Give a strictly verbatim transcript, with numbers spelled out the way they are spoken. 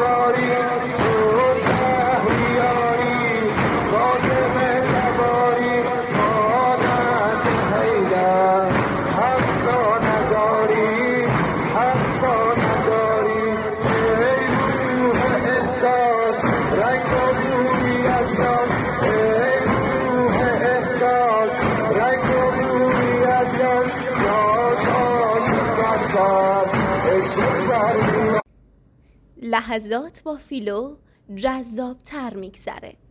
باری تو شهریاری قاسم جباری مانند حیدر حقا نداری حقا نداری ای روح احساس رنگ و بوی اجناس ای روح احساس رنگ و بوی اجناس یاش آسمان کرد عشق کردی. لحظات با فیلو جذاب‌تر می‌گذره.